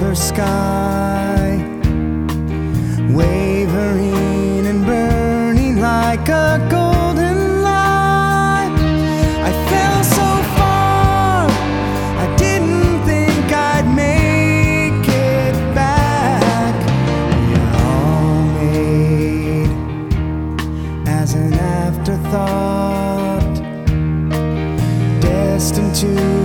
silver sky, wavering and burning like a golden light. I fell so far, I didn't think I'd make it back. We're all made as an afterthought, destined to